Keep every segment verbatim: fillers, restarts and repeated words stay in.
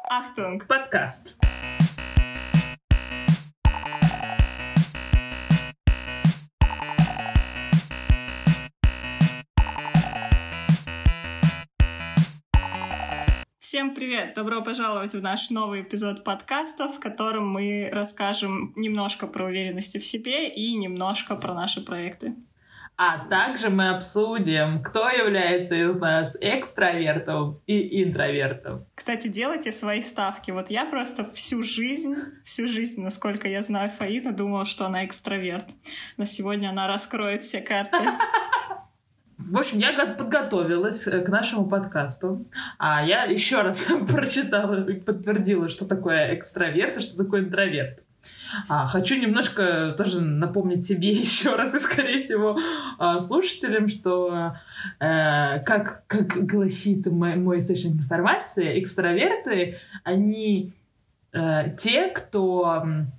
Achtung! Подкаст. Всем привет! Добро пожаловать в наш новый эпизод подкаста, в котором мы расскажем немножко про уверенность в себе и немножко про наши проекты. А также мы обсудим, кто является из нас экстравертом и интровертом. Кстати, делайте свои ставки. Вот я просто всю жизнь, всю жизнь, насколько я знаю Фаину, думала, что она экстраверт. Но сегодня она раскроет все карты. В общем, я подготовилась к нашему подкасту. А я еще раз прочитала и подтвердила, что такое экстраверт и что такое интроверт. А, хочу немножко тоже напомнить себе еще раз и, скорее всего, слушателям, что, э, как, как гласит мой, мой источник информации, экстраверты, они э, те, кто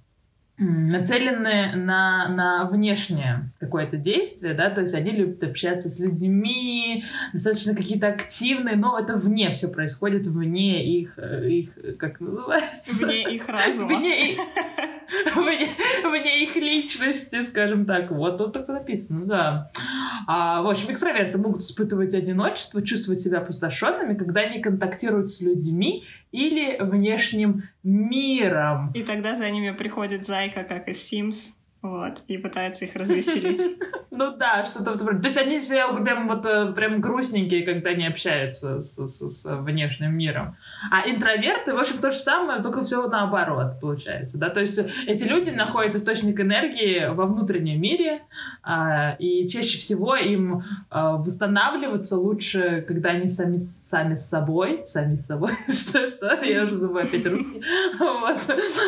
нацелены на, на внешнее какое-то действие, да, то есть они любят общаться с людьми, достаточно какие-то активные, но это вне все происходит, вне их, их как называется? Вне их разума. Вне их, вне, вне их личности, скажем так. Вот тут так написано, да. А, в общем, экстраверты могут испытывать одиночество, чувствовать себя опустошенными, когда они контактируют с людьми или внешним миром. И тогда за ними приходит зайка, как из Sims, вот, и пытается их развеселить. Ну да, что-то вроде. То есть они все прям вот прям грустненькие, когда они общаются с, с, с внешним миром. А интроверты, в общем, то же самое, только все наоборот получается, да. То есть эти люди находят источник энергии во внутреннем мире, и чаще всего им восстанавливаться лучше, когда они сами сами с собой, сами с собой. Что что? Я уже забываю опять русский. Вот.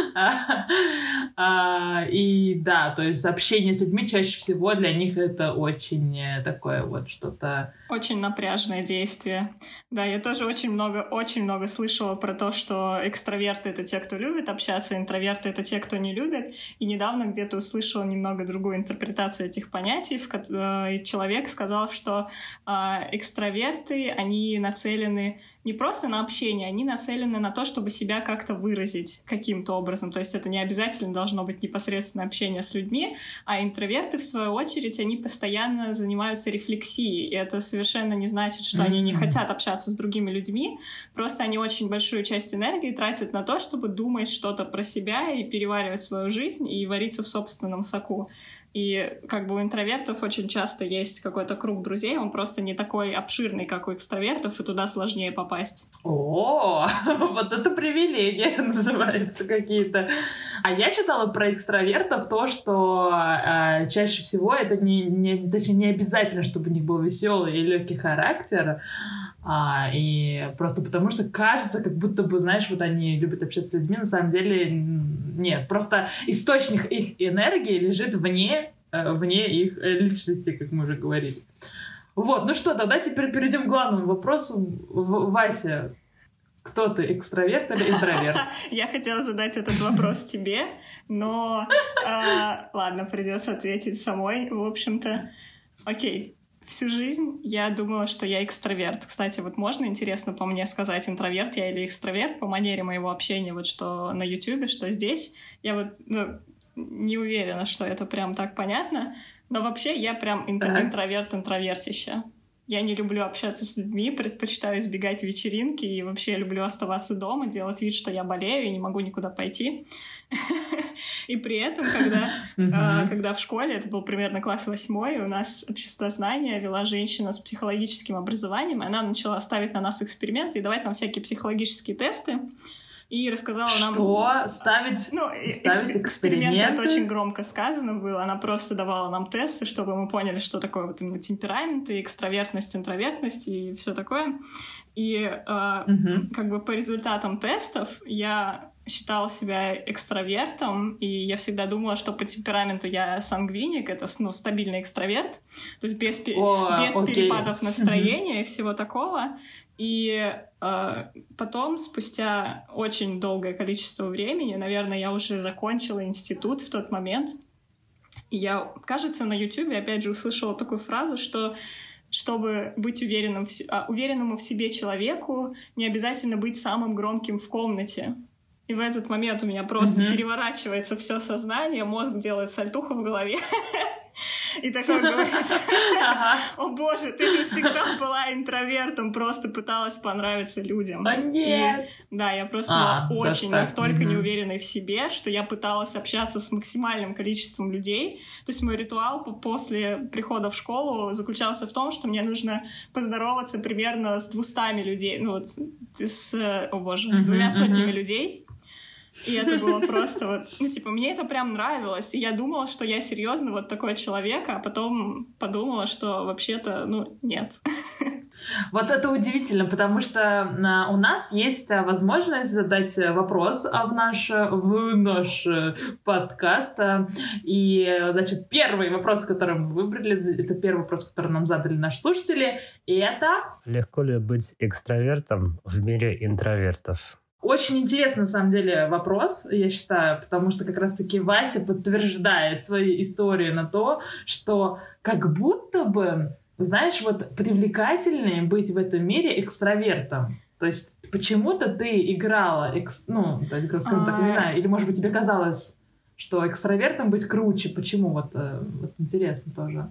И да, то есть общение с людьми чаще всего для них это очень такое вот что-то... Очень напряжное действие. Да, я тоже очень много, очень много слышала про то, что экстраверты — это те, кто любит общаться, интроверты — это те, кто не любит. И недавно где-то услышала немного другую интерпретацию этих понятий, в которой человек сказал, что э, экстраверты, они нацелены не просто на общение, они нацелены на то, чтобы себя как-то выразить каким-то образом. То есть это не обязательно должно быть непосредственное общение с людьми, а интроверты, в свою очередь, они постоянно занимаются рефлексией. И это совершенно не значит, что mm-hmm. они не хотят общаться с другими людьми, просто они очень большую часть энергии тратят на то, чтобы думать что-то про себя и переваривать свою жизнь и вариться в собственном соку. И как бы у интровертов очень часто есть какой-то круг друзей, он просто не такой обширный, как у экстравертов, и туда сложнее попасть. О, вот это привилегия называется какие-то. А я читала про экстравертов то, что э, чаще всего это не, не, точнее, не обязательно, чтобы у них был веселый и легкий характер, а, и просто потому что кажется, как будто бы, знаешь, вот они любят общаться с людьми, на самом деле нет, просто источник их энергии лежит вне, вне их личности, как мы уже говорили. Вот, ну что, тогда теперь перейдем к главному вопросу. Вася, кто ты, экстраверт или интроверт? Я хотела задать этот вопрос тебе, но ладно, придется ответить самой, в общем-то. Окей. Всю жизнь я думала, что я экстраверт. Кстати, вот можно, интересно, по мне сказать, интроверт я или экстраверт, по манере моего общения, вот что на Ютубе, что здесь. Я вот ну, не уверена, что это прям так понятно, но вообще я прям интро- интроверт-интроверсище. Я не люблю общаться с людьми, предпочитаю избегать вечеринки и вообще люблю оставаться дома, делать вид, что я болею и не могу никуда пойти. И при этом, когда, uh-huh. э, когда в школе, это был примерно класс восьмой, у нас обществознание вела женщина с психологическим образованием, и она начала ставить на нас эксперименты и давать нам всякие психологические тесты. И рассказала нам... Что? Ставить, ну, ставить эксперименты? эксперименты? Это очень громко сказано было. Она просто давала нам тесты, чтобы мы поняли, что такое вот именно темперамент, и экстравертность, интровертность и все такое. И э, uh-huh. как бы по результатам тестов я считала себя экстравертом, и я всегда думала, что по темпераменту я сангвиник, это ну, стабильный экстраверт, то есть без, О, без перепадов настроения uh-huh. и всего такого. И э, потом, спустя очень долгое количество времени, наверное, я уже закончила институт в тот момент, и я, кажется, на Ютубе опять же услышала такую фразу, что чтобы быть уверенным в, а, уверенному в себе человеку, не обязательно быть самым громким в комнате. И в этот момент у меня просто mm-hmm. переворачивается все сознание, мозг делает сальтуху в голове. И такой говорит: о боже, ты же всегда была интровертом, просто пыталась понравиться людям. О нет! И, да, я просто а, была очень настолько угу. неуверенной в себе, что я пыталась общаться с максимальным количеством людей. То есть мой ритуал после прихода в школу заключался в том, что мне нужно поздороваться примерно с двумястами людей. Ну вот, с, о боже, с двумя сотнями людей. И это было просто вот, ну, типа, мне это прям нравилось. И я думала, что я серьезно вот такой человек, а потом подумала, что вообще-то, ну, нет. Вот это удивительно, потому что у нас есть возможность задать вопрос в наш, в наш подкаст. И, значит, первый вопрос, который мы выбрали, это первый вопрос, который нам задали наши слушатели, и это... Легко ли быть экстравертом в мире интровертов? Очень интересный, на самом деле, вопрос, я считаю, потому что как раз-таки Вася подтверждает свои истории на то, что как будто бы, знаешь, вот привлекательнее быть в этом мире экстравертом. То есть почему-то ты играла, экс... ну, то есть, скажем так, не знаю, или, может быть, тебе казалось, что экстравертом быть круче. Почему? Вот, вот интересно тоже.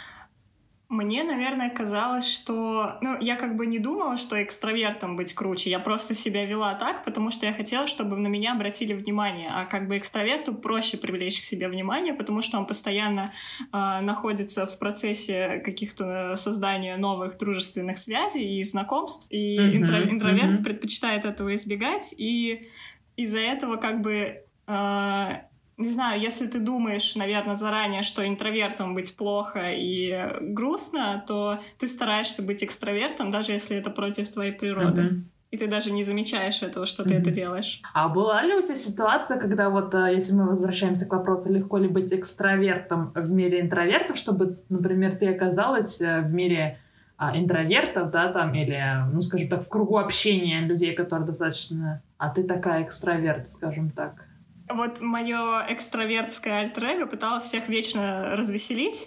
Мне, наверное, казалось, что... Ну, я как бы не думала, что экстравертом быть круче. Я просто себя вела так, потому что я хотела, чтобы на меня обратили внимание. А как бы экстраверту проще привлечь к себе внимание, потому что он постоянно э, находится в процессе каких-то создания новых дружественных связей и знакомств. И mm-hmm. интро- интроверт mm-hmm. предпочитает этого избегать. И из-за этого как бы... Э, Не знаю, если ты думаешь, наверное, заранее, что интровертом быть плохо и грустно, то ты стараешься быть экстравертом, даже если это против твоей природы. Mm-hmm. И ты даже не замечаешь этого, что mm-hmm. ты это делаешь. А была ли у тебя ситуация, когда вот, если мы возвращаемся к вопросу, легко ли быть экстравертом в мире интровертов, чтобы, например, ты оказалась в мире а, интровертов, да, там, или, ну, скажем так, в кругу общения людей, которые достаточно... А ты такая экстраверт, скажем так. Вот мое экстравертское альтер-эго пыталось всех вечно развеселить,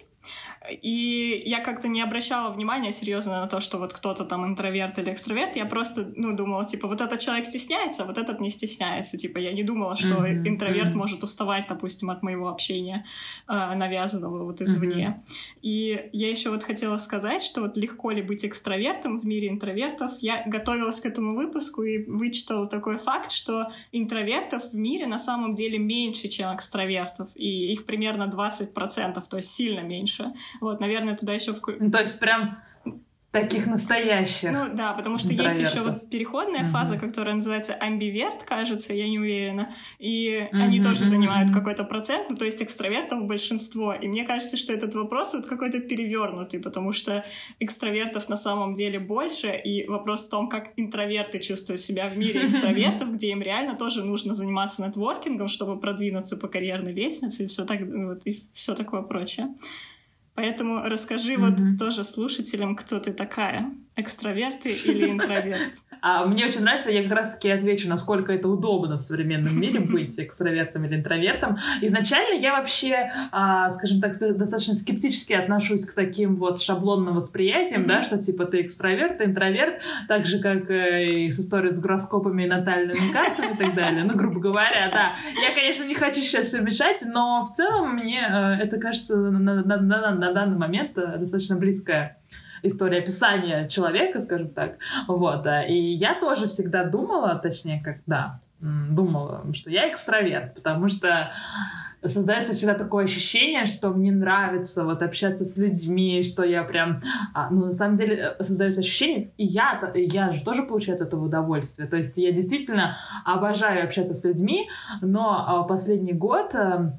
и я как-то не обращала внимания серьезно на то, что вот кто-то там интроверт или экстраверт. Я просто, ну, думала, типа, вот этот человек стесняется, а вот этот не стесняется. Типа, я не думала, что mm-hmm. интроверт mm-hmm. может уставать, допустим, от моего общения, э, навязанного вот извне. Mm-hmm. И я еще вот хотела сказать, что вот легко ли быть экстравертом в мире интровертов. Я готовилась к этому выпуску и вычитала такой факт, что интровертов в мире на самом деле меньше, чем экстравертов. И их примерно двадцать процентов, то есть сильно меньше. Вот, наверное, туда еще... Вку... Ну, то есть прям таких настоящих. Ну, да, потому что есть еще вот переходная uh-huh. фаза, которая называется амбиверт, кажется, я не уверена. И uh-huh. они тоже занимают uh-huh. какой-то процент, ну, то есть экстравертов большинство. И мне кажется, что этот вопрос вот какой-то перевернутый, потому что экстравертов на самом деле больше, и вопрос в том, как интроверты чувствуют себя в мире экстравертов, где им реально тоже нужно заниматься нетворкингом, чтобы продвинуться по карьерной лестнице и все так, вот, и все такое прочее. Поэтому расскажи mm-hmm. вот тоже слушателям, кто ты такая, экстраверт или интроверт. А мне очень нравится, я как раз-таки отвечу, насколько это удобно в современном мире быть экстравертом или интровертом. Изначально я вообще, а, скажем так, достаточно скептически отношусь к таким вот шаблонным восприятиям, mm-hmm. да, что типа ты экстраверт, ты интроверт, так же, как и с историей с гороскопами и натальными картами и так далее. Ну, грубо говоря, да. Я, конечно, не хочу сейчас все мешать, но в целом мне это кажется на, на, на, на данный момент достаточно близкая история описания человека, скажем так. Вот. И я тоже всегда думала, точнее, как, да, думала, что я экстраверт, потому что создается всегда такое ощущение, что мне нравится вот общаться с людьми, что я прям... А, ну, на самом деле, создается ощущение, и я, я же тоже получаю от этого удовольствие. То есть я действительно обожаю общаться с людьми, но последний год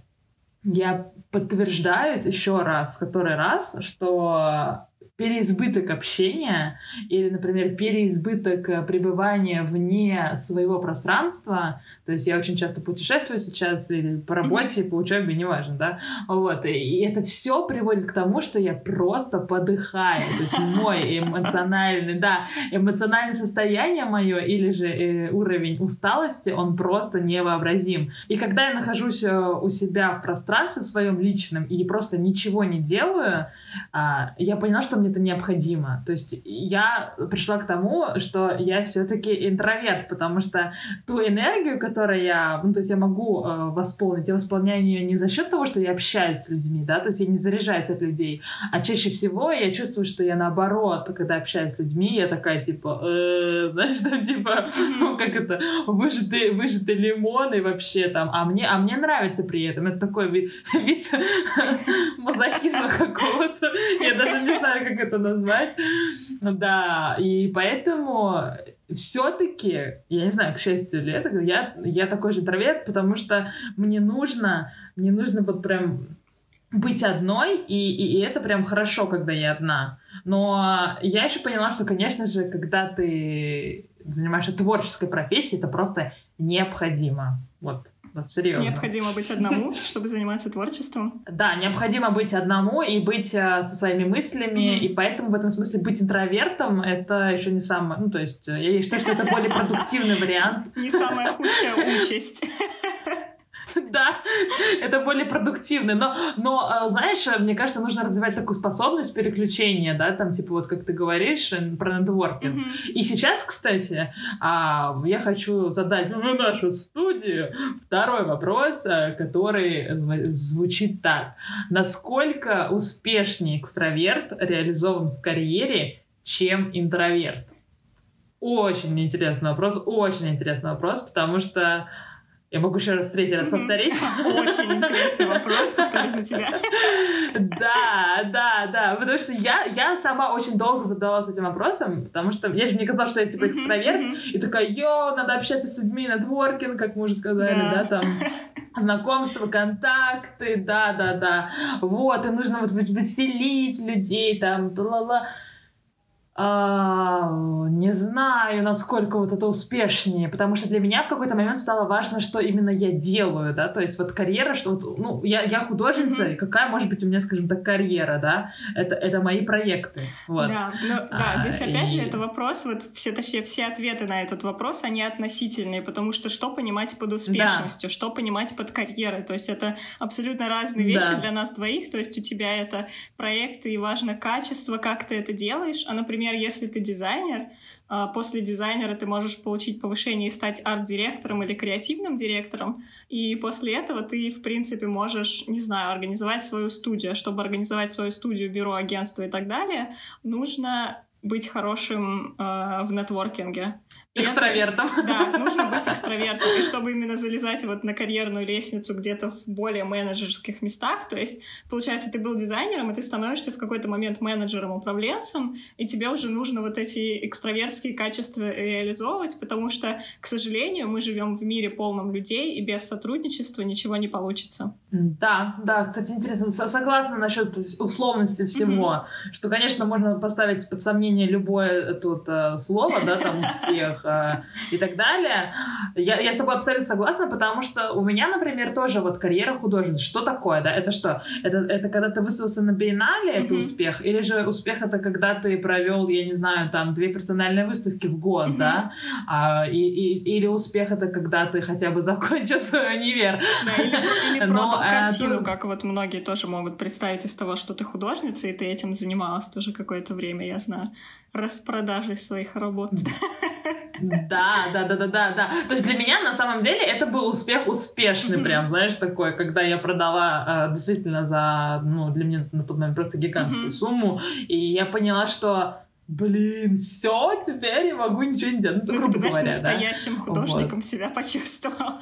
я подтверждаюсь еще раз, который раз, что переизбыток общения или, например, переизбыток пребывания вне своего пространства, то есть я очень часто путешествую сейчас или по работе, по учебе, неважно, да, вот, и это все приводит к тому, что я просто подыхаю, то есть мой эмоциональный, да, эмоциональное состояние мое или же э, уровень усталости, он просто невообразим. И когда я нахожусь у себя в пространстве своем личном и просто ничего не делаю, э, я поняла, что мне мне это необходимо. То есть я пришла к тому, что я все-таки интроверт, потому что ту энергию, которую я, ну, то есть я могу э, восполнить, я восполняю ее не за счет того, что я общаюсь с людьми, да, то есть я не заряжаюсь от людей, а чаще всего я чувствую, что я наоборот, когда общаюсь с людьми, я такая, типа, э, знаешь, там, типа, ну, как это, выжатый, выжатый лимон и вообще там, а мне, а мне нравится при этом, это такой вид, вид мазохизма какого-то, я даже не знаю, как это назвать, да, и поэтому все-таки, я не знаю, к счастью ли это, я, я такой же интроверт, потому что мне нужно, мне нужно вот прям быть одной, и, и, и это прям хорошо, когда я одна. Но я еще поняла, что, конечно же, когда ты занимаешься творческой профессией, это просто необходимо. Вот, вот серьезно. Необходимо быть одному, чтобы заниматься творчеством. Да, необходимо быть одному и быть э, со своими мыслями, mm-hmm. и поэтому в этом смысле быть интровертом — это еще не самое... Ну, то есть я считаю, что это более продуктивный вариант. Не самая худшая участь. Да, это более продуктивно. Но, но, знаешь, мне кажется, нужно развивать такую способность переключения, да, там, типа, вот как ты говоришь про нетворкинг. Mm-hmm. И сейчас, кстати, я хочу задать в нашу студию второй вопрос, который звучит так. Насколько успешнее экстраверт реализован в карьере, чем интроверт? Очень интересный вопрос, очень интересный вопрос, потому что я могу еще раз третий раз повторить. Очень интересный вопрос, повторю за тебя. Да, да, да, потому что я, я сама очень долго задавалась этим вопросом, потому что я же мне казалось, что я типа экстраверт, mm-hmm. и такая, йоу, надо общаться с людьми, нетворкинг, как мы уже сказали, да, да там... Знакомства, контакты, да-да-да. Вот, и нужно вот веселить людей, там, ла-ла-ла. А, не знаю, насколько вот это успешнее, потому что для меня в какой-то момент стало важно, что именно я делаю, да, то есть вот карьера, что вот, ну, я, я художница, mm-hmm. и какая может быть у меня, скажем так, карьера, да, это, это мои проекты, вот. Да, ну, да, а, здесь опять и... же это вопрос, вот все, точнее, все ответы на этот вопрос, они относительные, потому что что понимать под успешностью, да. что понимать под карьерой, то есть это абсолютно разные вещи да. для нас двоих, то есть у тебя это проекты, и важно качество, как ты это делаешь, а, например, если ты дизайнер, после дизайнера ты можешь получить повышение и стать арт-директором или креативным директором, и после этого ты, в принципе, можешь, не знаю, организовать свою студию. Чтобы организовать свою студию, бюро, агентство и так далее, нужно быть хорошим э, в нетворкинге. Экстравертом. Это, да, нужно быть экстравертом. И чтобы именно залезать вот на карьерную лестницу где-то в более менеджерских местах, то есть, получается, ты был дизайнером, и ты становишься в какой-то момент менеджером-управленцем, и тебе уже нужно вот эти экстравертские качества реализовывать, потому что, к сожалению, мы живем в мире полном людей, и без сотрудничества ничего не получится. Да, да, кстати, интересно. Согласна насчет условности всего, mm-hmm. что, конечно, можно поставить под сомнение любое тут э, слово, да, там, успех, и так далее. Я, я с тобой абсолютно согласна, потому что у меня, например, тоже вот карьера художницы. Что такое, да? Это что? Это, это когда ты выставился на биеннале, mm-hmm. это успех? Или же успех — это когда ты провел, я не знаю, там, две персональные выставки в год, mm-hmm. да? А, и, и, или успех — это когда ты хотя бы закончил свой универ. Да, или, или продал Но, картину, а, как вот многие тоже могут представить из того, что ты художница, и ты этим занималась тоже какое-то время, я знаю, распродажей своих работ. Да, да, да, да, да, да. То есть для меня на самом деле это был успех успешный, mm-hmm. прям, знаешь, такой, когда я продала э, действительно за, ну, для меня на тот момент просто гигантскую mm-hmm. сумму, и я поняла, что, блин, все, теперь я могу ничего не делать. Ну, ну грубо ты, говоря, знаешь, настоящим да? художником вот. себя почувствовала.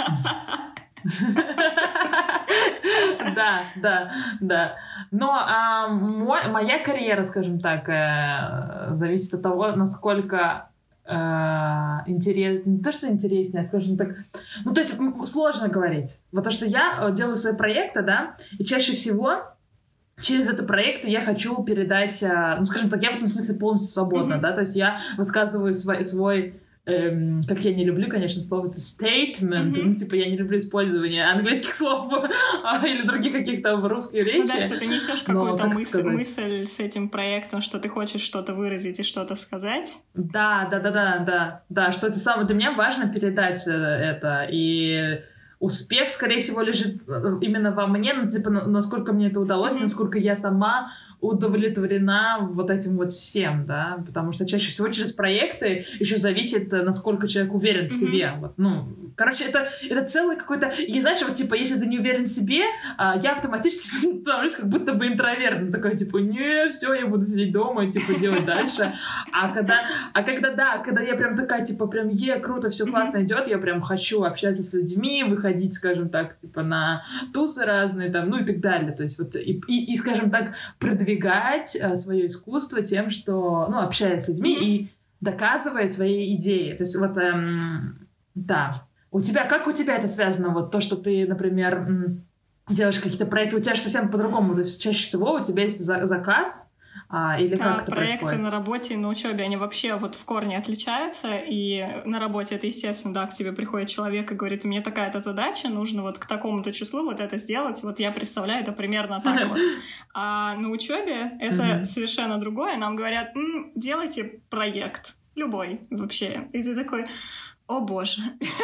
Да, да, да. Но а, мой, моя карьера, скажем так, э, зависит от того, насколько э, интересно, не то, что интереснее, а, скажем так, ну, то есть сложно говорить. Вот то, что я делаю свои проекты, да, и чаще всего через это проект я хочу передать, ну, скажем так, я в этом смысле полностью свободна, mm-hmm. да, то есть я высказываю свой, свой Эм, как я не люблю, конечно, слово это statement, mm-hmm. ну, типа, я не люблю использование английских слов или других каких-то в русской речи. Ну да, что ты несешь какую-то мысль, мысль с этим проектом, что ты хочешь что-то выразить и что-то сказать. Да, да, да, да, да, да, что это самое, для меня важно передать это, и успех, скорее всего, лежит именно во мне, ну, типа, насколько мне это удалось, mm-hmm. насколько я сама удовлетворена вот этим вот всем, да, потому что чаще всего через проекты еще зависит, насколько человек уверен в себе. Mm-hmm. Вот, ну, короче, это, это целый какой-то... И знаешь, вот, типа, если ты не уверен в себе, я автоматически становлюсь как будто бы интровертом. Такой, типа, не, все, я буду сидеть дома и, типа, делать дальше. А когда, а когда, да, когда я прям такая, типа, прям, е, круто, все классно идет, я прям хочу общаться с людьми, выходить, скажем так, типа, на тусы разные, там, ну и так далее. То есть вот, и, и, и скажем так, продвигать а, свое искусство тем, что, ну, общаясь с людьми и доказывая свои идеи. То есть вот, эм, да. У тебя, как у тебя это связано? Вот то, что ты, например, делаешь какие-то проекты, у тебя же совсем по-другому. То есть чаще всего у тебя есть за- заказ, а, или как а, это проекты происходит? на работе и на учебе, они вообще вот в корне отличаются, и на работе это, естественно, да, к тебе приходит человек и говорит, у меня такая-то задача, нужно вот к такому-то числу вот это сделать, вот я представляю это примерно так вот. А на учебе это совершенно другое, нам говорят, делайте проект, любой вообще. И ты такой, о боже,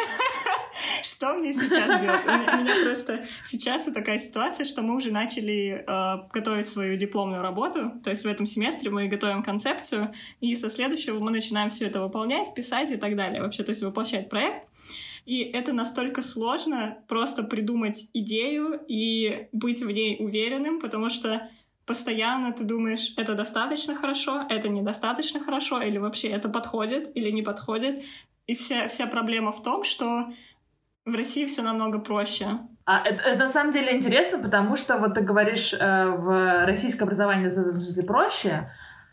что мне сейчас делать? У меня, у меня просто сейчас вот такая ситуация, что мы уже начали э, готовить свою дипломную работу, то есть в этом семестре мы готовим концепцию, и со следующего мы начинаем все это выполнять, писать и так далее. Вообще, то есть воплощать проект. И это настолько сложно просто придумать идею и быть в ней уверенным, потому что постоянно ты думаешь, это достаточно хорошо, это недостаточно хорошо, или вообще это подходит, или не подходит. И вся, вся проблема в том, что в России все намного проще. А это, это на самом деле интересно, потому что вот ты говоришь, э, в российское образование в смысле проще,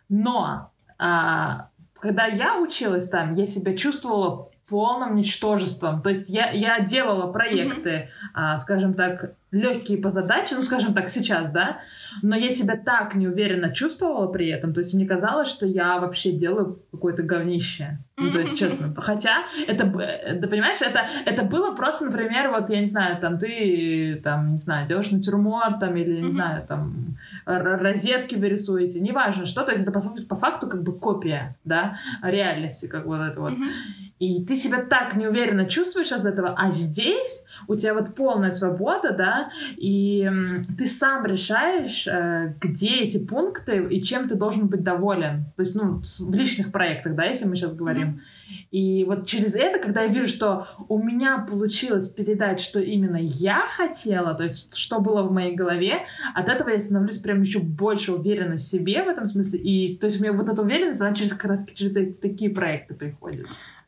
но э, когда я училась там, я себя чувствовала полным ничтожеством. То есть я, я делала проекты, mm-hmm. э, скажем так, легкие по задаче, ну, скажем так, сейчас, да, но я себя так неуверенно чувствовала при этом, то есть мне казалось, что я вообще делаю какое-то говнище, ну, то есть, честно. Хотя, это, ты понимаешь, это, это было просто, например, вот, я не знаю, там, ты, там, не знаю, делаешь натюрморт, там, или, не mm-hmm. знаю, там, розетки вы рисуете, неважно что, то есть это, по, по факту, как бы копия, да, реальности, как вот это вот. Mm-hmm. И ты себя так неуверенно чувствуешь от этого, а здесь у тебя вот полная свобода, да, и м, ты сам решаешь, э, где эти пункты и чем ты должен быть доволен. То есть, ну, в личных проектах, да, если мы сейчас говорим. Mm-hmm. И вот через это, когда я вижу, что у меня получилось передать, что именно я хотела, то есть, что было в моей голове, от этого я становлюсь прям еще больше уверенной в себе в этом смысле. И, то есть, у меня вот эта уверенность, она через, как раз через такие проекты приходит.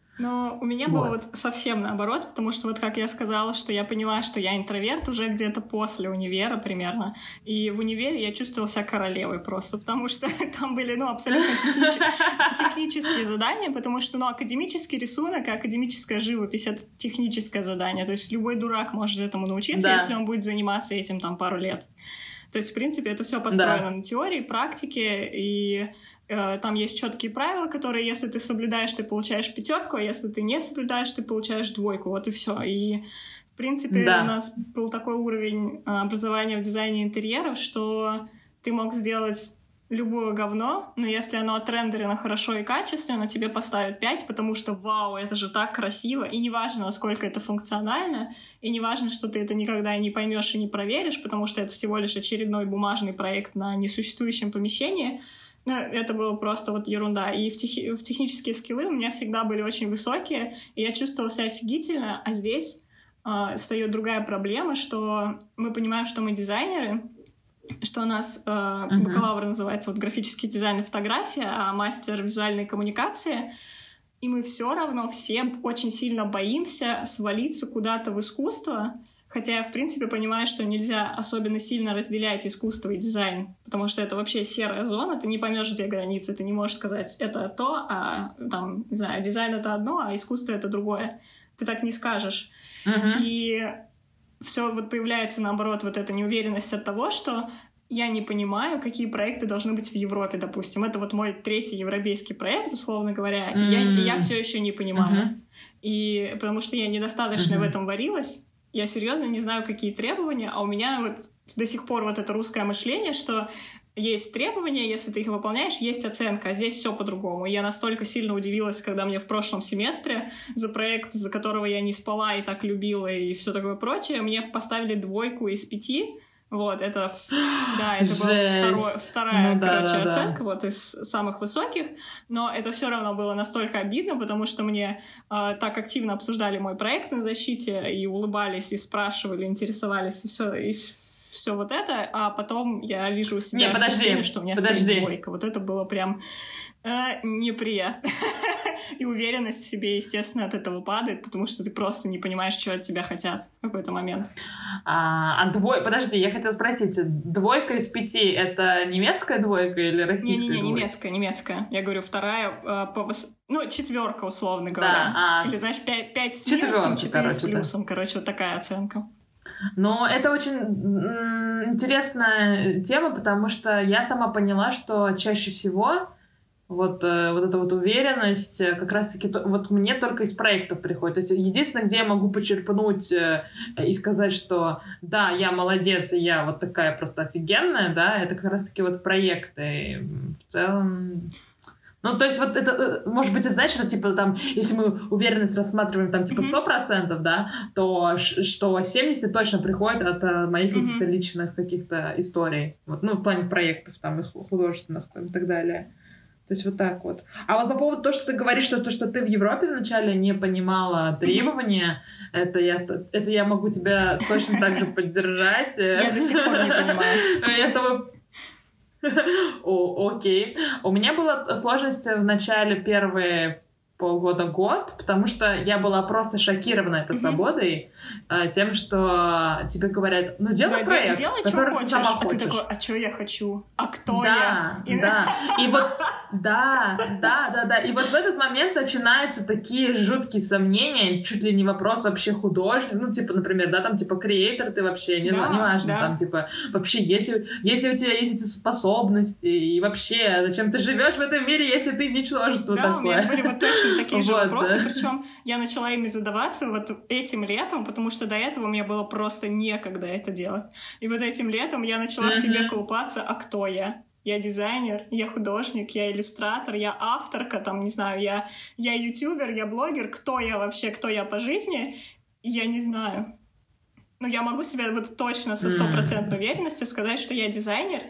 Но у меня вот. было вот совсем наоборот, потому что вот как я сказала, что я поняла, что я интроверт уже где-то после универа примерно, и в универе я чувствовала себя королевой просто, потому что там были, ну, абсолютно технич... технические задания, потому что, ну, академический рисунок и академическая живопись — это техническое задание, то есть любой дурак может этому научиться, да. если он будет заниматься этим там пару лет. То есть, в принципе, это все построено да. на теории, практике, и э, там есть четкие правила, которые, если ты соблюдаешь, ты получаешь пятерку, а если ты не соблюдаешь, ты получаешь двойку. Вот и все. И, в принципе, да. у нас был такой уровень образования в дизайне интерьеров, что ты мог сделать любое говно, но если оно отрендерено хорошо и качественно, тебе поставят пять, потому что вау, это же так красиво, и неважно, насколько это функционально, и неважно, что ты это никогда не поймешь и не проверишь, потому что это всего лишь очередной бумажный проект на несуществующем помещении. Ну, это было просто вот ерунда. И в, тех... в технические скиллы у меня всегда были очень высокие, и я чувствовала себя офигительно, а здесь э, встает другая проблема, что мы понимаем, что мы дизайнеры, что у нас э, uh-huh. бакалавр называется вот графический дизайн и фотография, а мастер визуальной коммуникации. И мы все равно все очень сильно боимся свалиться куда-то в искусство, хотя я, в принципе, понимаю, что нельзя особенно сильно разделять искусство и дизайн, потому что это вообще серая зона, ты не поймешь, где границы, ты не можешь сказать, это то, а там, не знаю, дизайн — это одно, а искусство — это другое. Ты так не скажешь. Uh-huh. И все вот появляется, наоборот, вот эта неуверенность от того, что я не понимаю, какие проекты должны быть в Европе, допустим. Это вот мой третий европейский проект, условно говоря, mm-hmm. и я, я все еще не понимаю. Mm-hmm. И потому что я недостаточно mm-hmm. в этом варилась, я серьезно не знаю, какие требования, а у меня вот до сих пор вот это русское мышление, что есть требования, если ты их выполняешь, есть оценка, а здесь все по-другому. И я настолько сильно удивилась, когда мне в прошлом семестре за проект, за которого я не спала и так любила, и все такое прочее, мне поставили двойку из пяти, Вот, это, да, это была второй, вторая, ну, да, короче, да, оценка, да. Вот, из самых высоких, но это все равно было настолько обидно, потому что мне э, так активно обсуждали мой проект на защите, и улыбались, и спрашивали, интересовались, и все, и все вот это, а потом я вижу у себя Не, в подожди, системе, что у меня подожди. стоит двойка. Вот это было прям э, неприятно. И уверенность в себе, естественно, от этого падает, потому что ты просто не понимаешь, что от тебя хотят в какой-то момент. А, а двой... Подожди, я хотела спросить, двойка из пяти — это немецкая двойка или российская Не-не-не, двойка? немецкая, немецкая. Я говорю, вторая э, по... Вос... Ну, четверка, условно говоря. Да, а... Или, знаешь, пять, пять с минусом, четыре с плюсом. Да. Короче, вот такая оценка. Но это очень м- интересная тема, потому что я сама поняла, что чаще всего вот, э, вот эта вот уверенность как раз-таки то, вот мне только из проектов приходит. То есть единственное, где я могу почерпнуть э, и сказать, что да, я молодец, и я вот такая просто офигенная, да, это как раз-таки вот проекты. И в целом... Ну, то есть вот это, может быть, это значит, что, типа, там, если мы уверенность рассматриваем, там, типа, сто процентов, да, то что семьдесят точно приходит от а, моих mm-hmm. каких-то личных каких-то историй. Вот, ну, в плане проектов, там, художественных там, и так далее. То есть вот так вот. А вот по поводу того, что ты говоришь, что то, что ты в Европе вначале не понимала требования, mm-hmm. это, я, это я могу тебя точно так же поддержать. Я до сих пор не понимаю. Я с тобой... О, окей. У меня была сложность в начале первые полгода-год, потому что я была просто шокирована этой mm-hmm. свободой, тем, что тебе говорят, ну, делай да, проект, делай, который ты сама а хочешь. А ты такой, а что я хочу? А кто да, я? Да, и вот, да, да, да, да, и вот в этот момент начинаются такие жуткие сомнения, чуть ли не вопрос вообще художник, ну, типа, например, да, там, типа, креатор ты вообще, не, да, не важно, да. Там, типа, вообще, если, если у тебя есть эти способности, и вообще, зачем ты живешь в этом мире, если ты ничтожество да, такое? Да, у меня были вот точно такие же вот, вопросы, да. Причем я начала ими задаваться вот этим летом, потому что до этого мне было просто некогда это делать. И вот этим летом я начала mm-hmm. в себе колупаться, а кто я? Я дизайнер, я художник, я иллюстратор, я авторка, там, не знаю, я, я ютубер, я блогер. Кто я вообще, кто я по жизни? Я не знаю. Но я могу себе вот точно со стопроцентной уверенностью сказать, что я дизайнер,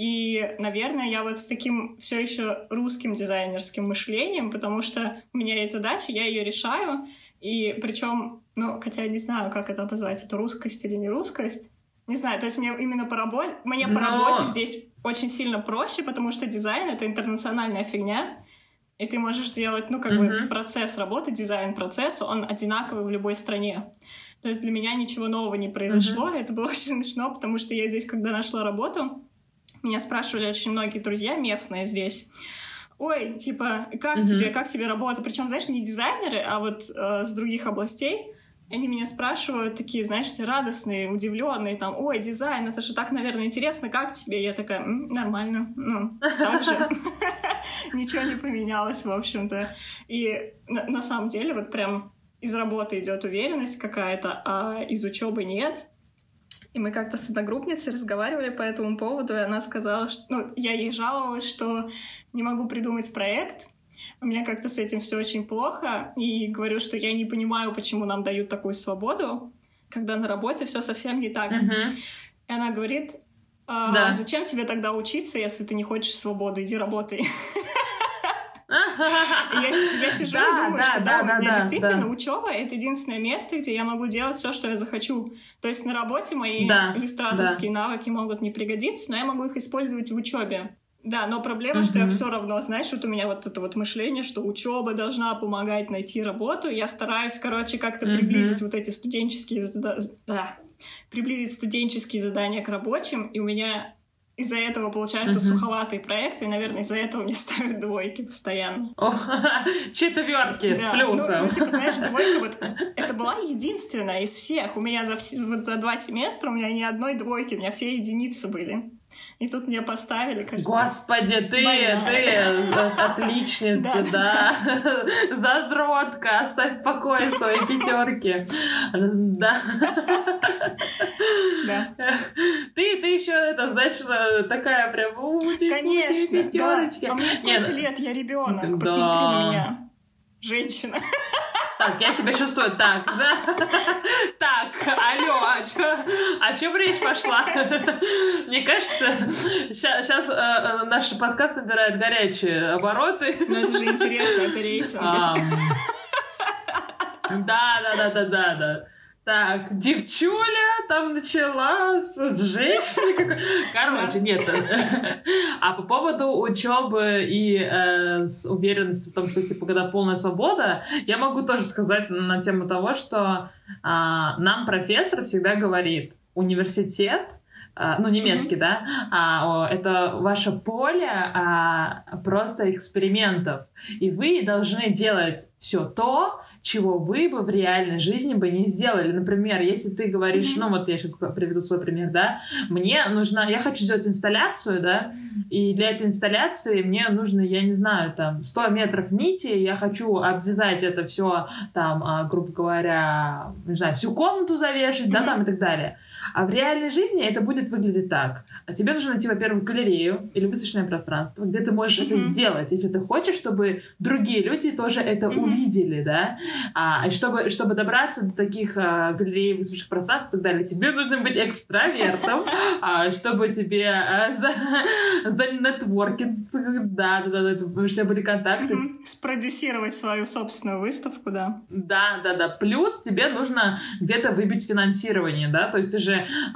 и, наверное, я вот с таким все еще русским дизайнерским мышлением, потому что у меня есть задача, я ее решаю, и причем, ну, хотя я не знаю, как это обозвать, это русскость или не русскость, не знаю, то есть мне именно по работе, мне Но... по работе здесь очень сильно проще, потому что дизайн — это интернациональная фигня, и ты можешь делать, ну, как mm-hmm. бы процесс работы, дизайн-процесс, он одинаковый в любой стране. То есть для меня ничего нового не произошло. Mm-hmm. Это было очень смешно, потому что я здесь, когда нашла работу, меня спрашивали очень многие друзья местные здесь. Ой, типа, как mm-hmm. тебе, как тебе работа? Причем, знаешь, не дизайнеры, а вот э, с других областей. Они меня спрашивают, такие, знаешь, все радостные, удивленные, там, ой, дизайн, это же так, наверное, интересно, как тебе? Я такая, нормально, ну, так же. Ничего не поменялось, в общем-то. И на самом деле вот прям из работы идет уверенность какая-то, а из учебы нет. И мы как-то с одногруппницей разговаривали по этому поводу, и она сказала, что... Ну, я ей жаловалась, что не могу придумать проект, у меня как-то с этим все очень плохо, и говорю, что я не понимаю, почему нам дают такую свободу, когда на работе все совсем не так. Uh-huh. И она говорит, а, да. зачем тебе тогда учиться, если ты не хочешь свободу, иди работай. Я, я сижу да, и думаю, да, что да, да, у меня да, действительно да. учеба — это единственное место, где я могу делать все, что я захочу. То есть на работе мои да, иллюстраторские да. навыки могут не пригодиться, но я могу их использовать в учебе. Да, но проблема, uh-huh. что я все равно, знаешь, вот у меня вот это вот мышление, что учеба должна помогать найти работу. Я стараюсь, короче, как-то uh-huh. приблизить вот эти студенческие зада... а, приблизить студенческие задания к рабочим, и у меня из-за этого получаются uh-huh. суховатые проекты, и, наверное, из-за этого мне ставят двойки постоянно. Oh, четверки с да. плюсом. Ну, ну, типа, знаешь, двойка вот... Это была единственная из всех. У меня за, вот за два семестра у меня ни одной двойки, у меня все единицы были. И тут меня поставили, конечно. Господи, ты, ты отличница, да. Задротка, оставь в покое свои пятерки. Да. Да. Ты, ты еще, это, знаешь, такая прям, конечно, пятерочки. Да. А мне сколько лет? Я ребенок. Посмотри на меня. Женщина. Так, я тебя чувствую так же. Так, алло, а чё, о чем речь пошла? Мне кажется, сейчас э, наш подкаст набирает горячие обороты. Ну это же интересно, это рейтинг. Да, да, да, да, да, да. Так, девчуля там начала с женщиной. Короче, нет. А по поводу учебы и э, с уверенностью в том, что, типа, когда полная свобода, я могу тоже сказать на тему того, что э, нам профессор всегда говорит, университет, э, ну, немецкий, mm-hmm. да, а, о, это ваше поле а, просто экспериментов, и вы должны делать все то, чего вы бы в реальной жизни бы не сделали. Например, если ты говоришь, mm-hmm. ну вот я сейчас приведу свой пример, да, мне нужна, я хочу сделать инсталляцию, да, и для этой инсталляции мне нужно, я не знаю, там, сто метров нити, я хочу обвязать это все, там, грубо говоря, не знаю, всю комнату завешать, mm-hmm. да, там, и так далее. А в реальной жизни это будет выглядеть так. А тебе нужно найти, во-первых, галерею или выставочное пространство, где ты можешь mm-hmm. это сделать, если ты хочешь, чтобы другие люди тоже это mm-hmm. увидели, да. А чтобы, чтобы добраться до таких а, галерей, выставочных пространств и так далее, тебе нужно быть экстравертом, а, чтобы тебе а, за, за нетворкинг, да, да, да, чтобы у тебя были контакты. Mm-hmm. Спродюсировать свою собственную выставку, да. Да, да, да. Плюс тебе нужно где-то выбить финансирование, да, то есть ты же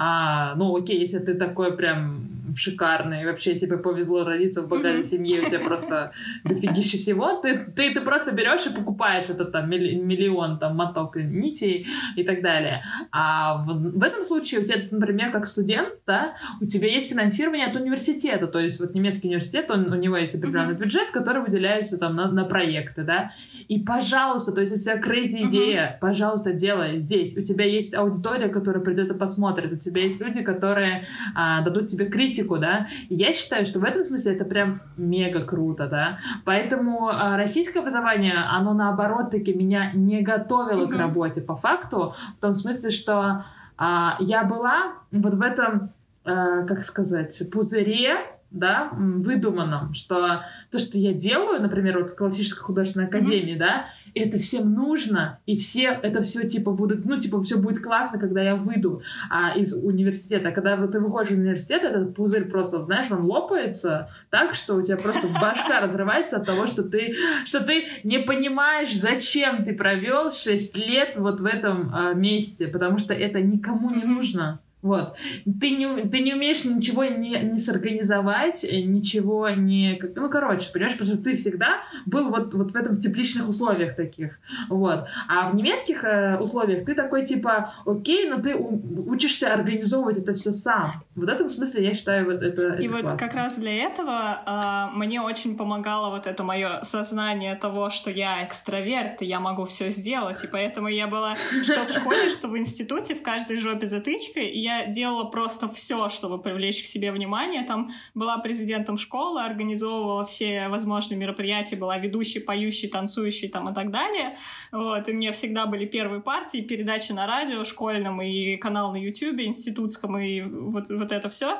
А, ну, окей, если ты такой прям шикарный, вообще тебе повезло родиться в богатой mm-hmm. семье, у тебя просто дофигища всего, ты, ты, ты просто берешь и покупаешь этот там миллион там моток нитей и так далее. А в, в этом случае у тебя, например, как студент, да, у тебя есть финансирование от университета, то есть вот немецкий университет, он, у него есть определенный mm-hmm. бюджет, который выделяется там на, на проекты, да, и, пожалуйста, то есть у тебя crazy идея, mm-hmm. пожалуйста, делай здесь, у тебя есть аудитория, которая придет и посмотрит, у тебя есть люди, которые а, дадут тебе критику, да, и я считаю, что в этом смысле это прям мега круто, да, поэтому а, российское образование, оно наоборот-таки меня не готовило mm-hmm. к работе по факту, в том смысле, что а, я была вот в этом, а, как сказать, пузыре, да, выдуманном, что то, что я делаю, например, вот в классической художественной академии, mm-hmm. да, это всем нужно, и все это все типа будут, ну, типа, все будет классно, когда я выйду а, из университета. А когда вот ты выходишь из университета, этот пузырь просто, знаешь, он лопается так, что у тебя просто башка разрывается от того, что ты, что ты не понимаешь, зачем ты провел шесть лет вот в этом а, месте, потому что это никому не нужно. Вот. Ты не, ты не умеешь ничего не, не сорганизовать, ничего не... Ну, короче, понимаешь, потому что ты всегда был вот, вот в этом тепличных условиях таких. Вот. А в немецких э, условиях ты такой, типа, окей, но ты у, учишься организовывать это все сам. В этом смысле, я считаю, вот это, это И классно. вот как раз для этого э, мне очень помогало вот это мое сознание того, что я экстраверт, и я могу все сделать. И поэтому я была что в школе, что в институте, в каждой жопе затычка, и я делала просто все, чтобы привлечь к себе внимание. Там была президентом школы, организовывала все возможные мероприятия, была ведущей, поющей, танцующей там и так далее. Вот. И у меня всегда были первые партии, передачи на радио школьном и канал на Ютубе, институтском, и вот, вот это все.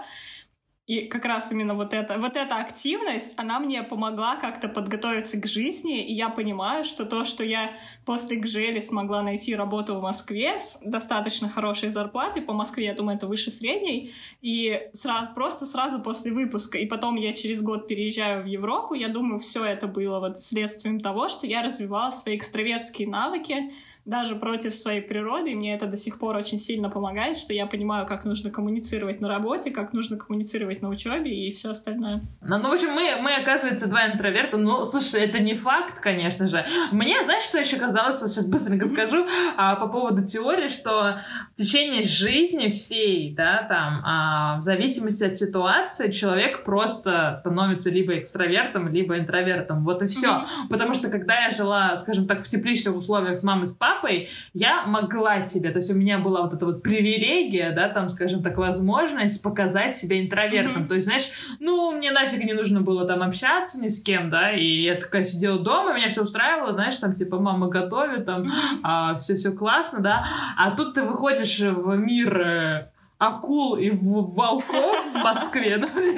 И как раз именно вот, это, вот эта активность, она мне помогла как-то подготовиться к жизни, и я понимаю, что то, что я после ГЖЭЛи смогла найти работу в Москве с достаточно хорошей зарплатой, по Москве, я думаю, это выше средней, и сразу, просто сразу после выпуска, и потом я через год переезжаю в Европу, я думаю, все это было вот следствием того, что я развивала свои экстравертские навыки, даже против своей природы, и мне это до сих пор очень сильно помогает, что я понимаю, как нужно коммуницировать на работе, как нужно коммуницировать на учебе и все остальное. Ну, ну в общем, мы, мы, оказывается, два интроверта. Ну, слушай, это не факт, конечно же. Мне, знаешь, что еще казалось, вот сейчас быстренько скажу, а, по поводу теории, что в течение жизни всей, да, там, а, в зависимости от ситуации, человек просто становится либо экстравертом, либо интровертом. Вот и все. Mm-hmm. Потому что, когда я жила, скажем так, в тепличных условиях с мамой, с папой, я могла себе, то есть у меня была вот эта вот привилегия, да, там, скажем так, возможность показать себя интровертом. Mm-hmm. То есть, знаешь, ну, мне нафиг не нужно было там общаться ни с кем, да, и я такая сидела дома, меня все устраивало, знаешь, там, типа, мама готовит, там, mm-hmm. а, все-все классно, да, а тут ты выходишь в мир акул и волков в Москве.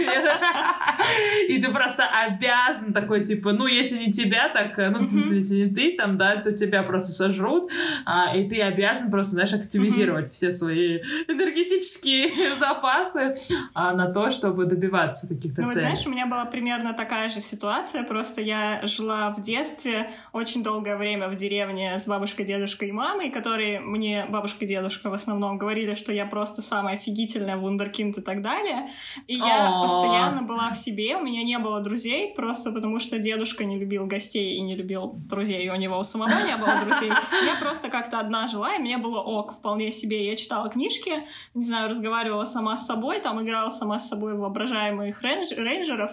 И ты просто обязан такой, типа, ну, если не тебя, так, ну, в смысле, если не ты, там, да, то тебя просто сожрут, а, и ты обязан просто, знаешь, активизировать все свои энергетические запасы а, на то, чтобы добиваться каких-то ну, целей. Ну, вот, знаешь, у меня была примерно такая же ситуация, просто я жила в детстве очень долгое время в деревне с бабушкой, дедушкой и мамой, которые мне, бабушка и дедушка в основном, говорили, что я просто самая офигительная, вундеркинд и так далее. И я О-о-о. постоянно была в себе, у меня не было друзей, просто потому что дедушка не любил гостей и не любил друзей, и у него у самого не было друзей. Я просто как-то одна жила, и мне было ок, вполне себе. Я читала книжки, не знаю, разговаривала сама с собой, там играла сама с собой в воображаемых рейндж- рейнджеров,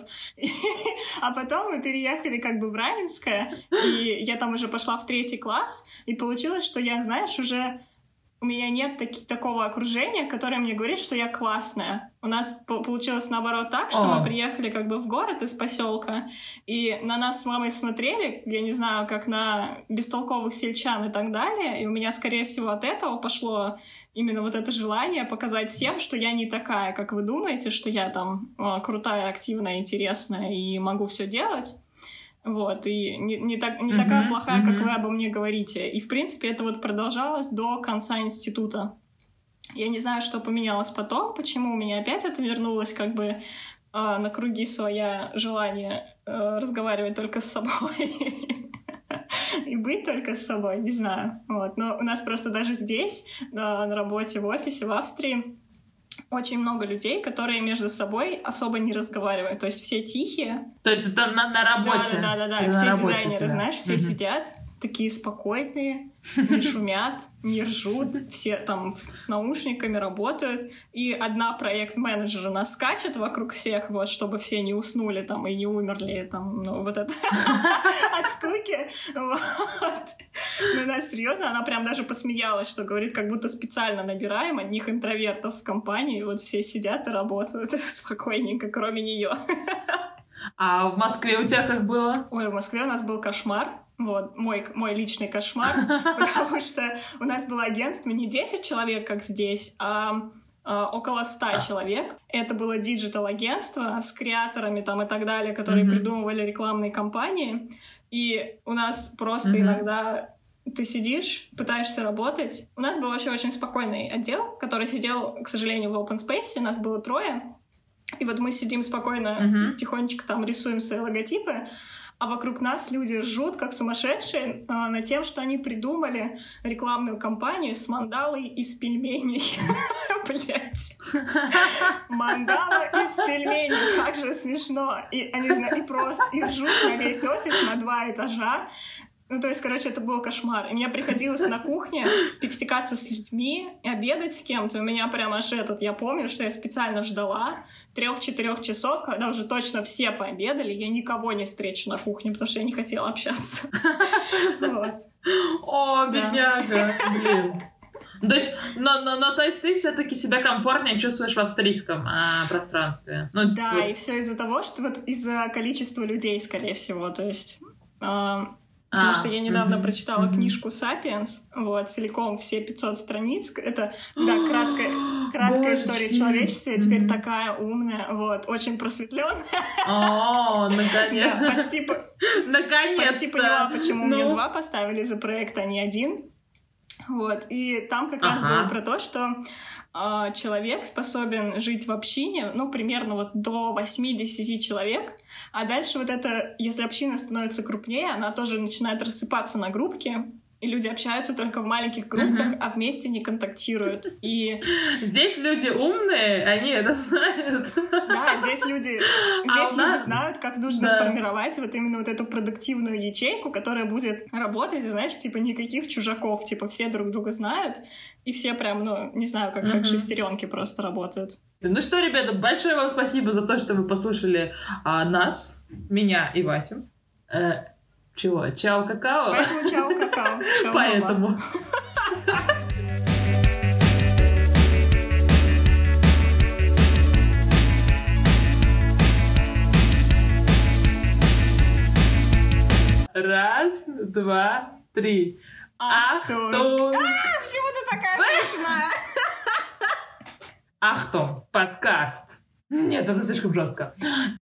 а потом мы переехали как бы в Раменское, и я там уже пошла в третий класс, и получилось, что я, знаешь, уже у меня нет таки, такого окружения, которое мне говорит, что я классная. У нас по- получилось наоборот так, что О. мы приехали как бы в город из поселка, и на нас с мамой смотрели, я не знаю, как на бестолковых сельчан и так далее, и у меня, скорее всего, от этого пошло именно вот это желание показать всем, что я не такая, как вы думаете, что я там о, крутая, активная, интересная и могу все делать. Вот, и не, не, так, не uh-huh, такая плохая, uh-huh. как вы обо мне говорите. И, в принципе, это вот продолжалось до конца института. Я не знаю, что поменялось потом, почему у меня опять это вернулось как бы э, на круги своя желание э, разговаривать только с собой и быть только с собой, не знаю. Вот. Но у нас просто даже здесь, на работе, в офисе, в Австрии, очень много людей, которые между собой особо не разговаривают. То есть все тихие. То есть это на, на работе? Да-да-да. Все работе, дизайнеры, да. знаешь, все угу. сидят, такие спокойные, не шумят, не ржут. Все там с наушниками работают. И одна проект-менеджер у нас скачет вокруг всех, вот, чтобы все не уснули там и не умерли. Там, ну, вот это от скуки. Вот. Ну, да, серьезно, она прям даже посмеялась, что говорит, как будто специально набираем одних интровертов в компании, вот все сидят и работают спокойненько, кроме нее. А в Москве у тебя как было? Ой, в Москве у нас был кошмар. Вот, мой, мой личный кошмар, потому что у нас было агентство не десять человек, как здесь, а Uh, около ста человек. Это было диджитал-агентство с креаторами там и так далее, которые mm-hmm. придумывали рекламные кампании. И у нас просто mm-hmm. иногда ты сидишь, пытаешься работать. У нас был вообще очень спокойный отдел, который сидел, к сожалению, в open space. Нас было трое. И вот мы сидим спокойно, mm-hmm. тихонечко там рисуем свои логотипы. А вокруг нас люди ржут, как сумасшедшие, э, над тем, что они придумали рекламную кампанию с мандалой из пельменей. Блять. Мандала из пельменей. Как же смешно. И они и просто и ржут на весь офис на два этажа. Ну, то есть, короче, это был кошмар. И мне приходилось на кухне пересекаться с людьми и обедать с кем-то. У меня прям аж этот... Я помню, что я специально ждала трех-четырех часов, когда уже точно все пообедали, я никого не встречу на кухне, потому что я не хотела общаться. Вот. О, бедняга! Блин. То есть, но, но, но, то есть ты все-таки себя комфортнее чувствуешь в австрийском а, пространстве. Ну, да, вот. И все из-за того, что вот из-за количества людей, скорее всего, то есть... Э, Потому а, что я недавно mm-hmm, прочитала mm-hmm. книжку «Сапиенс», вот, целиком все пятьсот страниц. Это, да, краткая, краткая история человечества, я теперь mm-hmm. такая умная, вот, очень просветленная. О, наконец-то. Да, почти, наконец-то. Почти поняла, почему ну. мне два поставили за проект, а не один. Вот, и там как ага. раз было про то, что э, человек способен жить в общине, ну, примерно вот до восемь-десять человек, а дальше вот это, если община становится крупнее, она тоже начинает рассыпаться на группки, и люди общаются только в маленьких группах, uh-huh. а вместе не контактируют. И... Здесь люди умные, они это знают. Да, здесь люди, здесь а люди нас... знают, как нужно да. формировать вот именно вот эту продуктивную ячейку, которая будет работать, и, знаешь, типа никаких чужаков, типа все друг друга знают, и все прям, ну, не знаю, как, uh-huh. как шестеренки просто работают. Ну что, ребята, большое вам спасибо за то, что вы послушали а, нас, меня и Васю. Э, чего? Чао-какао? Поэтому чао-какао. Поэтому. Раз, два, три. Ахтунг. Ахтунг. А, почему ты такая смешная? Ахтум, подкаст. Нет, это слишком жестко.